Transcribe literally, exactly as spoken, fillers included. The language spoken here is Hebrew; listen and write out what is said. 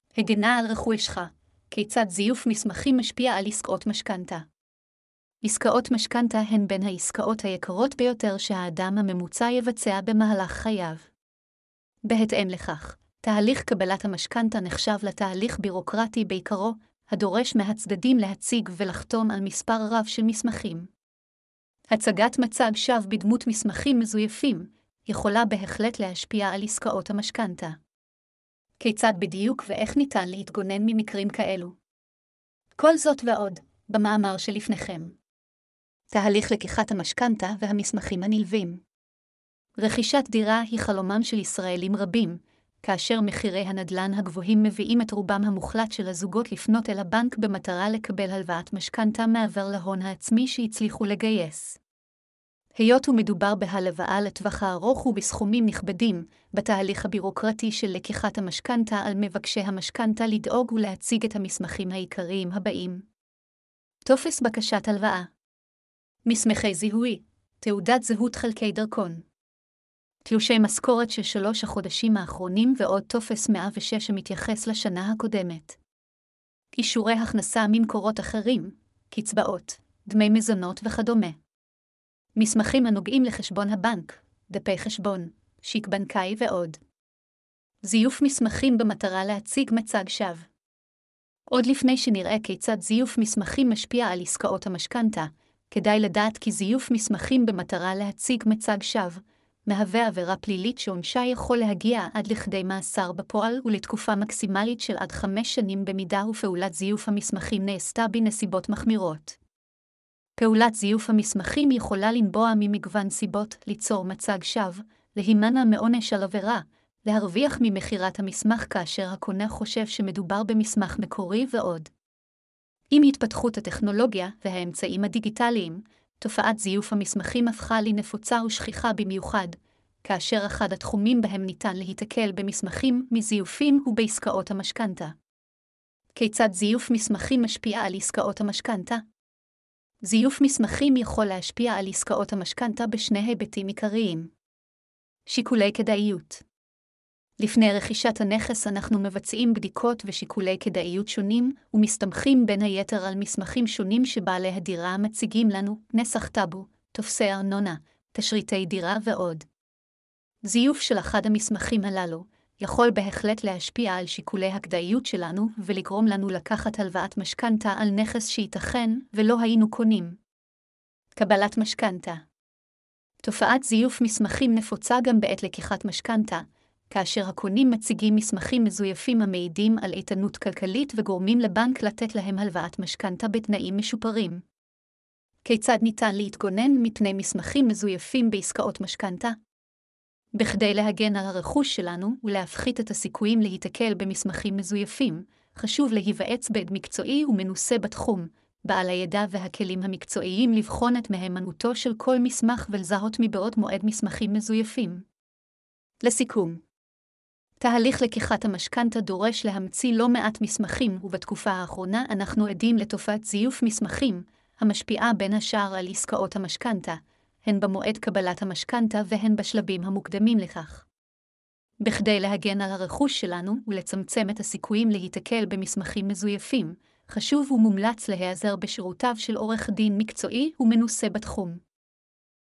הגנה על רכושך. כיצד זיוף מסמכים משפיע על עסקאות משכנתה? עסקאות משכנתה הן בין העסקאות היקרות ביותר שהאדם הממוצע יבצע במהלך חייו. בהתאם לכך, תהליך קבלת המשכנתה נחשב לתהליך בירוקרטי בעיקרו, הדורש מהצדדים להציג ולחתום על מספר רב של מסמכים. הצגת מצג שווא בדמות מסמכים מזויפים יכולה בהחלט להשפיע על עסקאות המשכנתה. כיצד בדיוק ואיך ניתן להתגונן ממקרים כאלו? כל זאת ועוד, במאמר שלפניכם. תהליך לקיחת המשכנתה והמסמכים הנלווים. רכישת דירה היא חלומם של ישראלים רבים, כאשר מחירי הנדל"ן הגבוהים מביאים את רובם המוחלט של הזוגות לפנות אל הבנק במטרה לקבל הלוואת משכנתה מעבר להון העצמי שהצליחו לגייס. היות ומדובר בהלוואה לטווח הארוך ובסכומים נכבדים, בתהליך הבירוקרטי של לקיחת המשכנתה על מבקשי המשכנתה לדאוג ולהציג את המסמכים העיקריים הבאים. טופס בקשת הלוואה. מסמכי זיהוי, תעודת זהות חלקי דרכון. תלושי משכורת של שלוש החודשים האחרונים ועוד טופס מאה ושש שמתייחס לשנה הקודמת. אישורי הכנסה ממקורות אחרים, קצבאות, דמי מזונות וכדומה. מסמכים הנוגעים לחשבון הבנק, דפי חשבון, שיק בנקאי ועוד. זיוף מסמכים במטרה להציג מצג שווא. עוד לפני שנראה כיצד זיוף מסמכים משפיע על עסקאות המשכנתה, כדאי לדעת כי זיוף מסמכים במטרה להציג מצג שווא, מהווה עבירה פלילית שעונשה יכול להגיע עד לכדי מאסר בפועל ולתקופה מקסימלית של עד חמש שנים במידה ופעולת זיוף המסמכים נעשתה בנסיבות מחמירות. פעולת זיוף המסמכים יכולה לנבוע ממגוון סיבות, ליצור מצג שווא, להימנע מעונש על עבירה, להרוויח ממכירת המסמך כאשר הקונה חושב שמדובר במסמך מקורי ועוד. עם התפתחות הטכנולוגיה והאמצעים הדיגיטליים, תופעת זיוף המסמכים הפכה לנפוצה ושכיחה במיוחד, כאשר אחד התחומים בהם ניתן להיתקל במסמכים מזיופים ובעסקאות המשכנתה. כיצד זיוף מסמכים משפיע על עסקאות המשכנתה? זיוף מסמכים יכול להשפיע על עסקאות המשכנתה בשני היבטים עיקריים. שיקולי כדאיות. לפני רכישת הנכס אנחנו מבצעים בדיקות ושיקולי כדאיות שונים ומסתמכים בין היתר על מסמכים שונים שבעלי הדירה מציגים לנו, נסח טאבו, טופסי ארנונה, תשריטי דירה ועוד. זיוף של אחד המסמכים הללו יכול בהחלט להשפיע על שיקולי הכדאיות שלנו ולגרום לנו לקחת הלוואת משכנתה על נכס שייתכן ולא היינו קונים. קבלת משכנתה. תופעת זיוף מסמכים נפוצה גם בעת לקיחת משכנתה, כאשר הקונים מציגים מסמכים מזויפים המעידים על איתנות כלכלית וגורמים לבנק לתת להם הלוואת משכנתה בתנאים משופרים. כיצד ניתן להתגונן מפני מסמכים מזויפים בעסקאות משכנתה? בכדי להגן על הרכוש שלנו ולהפחית את הסיכויים להיתקל במסמכים מזויפים, חשוב להיוועץ בעד מקצועי ומנוסה בתחום, בעל הידע והכלים המקצועיים לבחון את מהימנותו של כל מסמך ולזהות מבעוד מועד מסמכים מזויפים. לסיכום, תהליך לקיחת המשכנתה דורש להמציא לא מעט מסמכים, ובתקופה האחרונה אנחנו עדים לתופעת זיוף מסמכים, המשפיעה בין השאר על עסקאות המשכנתה, הן במועד קבלת המשכנתה והן בשלבים המוקדמים לכך. בכדי להגן על הרכוש שלנו ולצמצם את הסיכויים להיתקל במסמכים מזויפים, חשוב ומומלץ להיעזר בשירותיו של עורך דין מקצועי ומנוסה בתחום.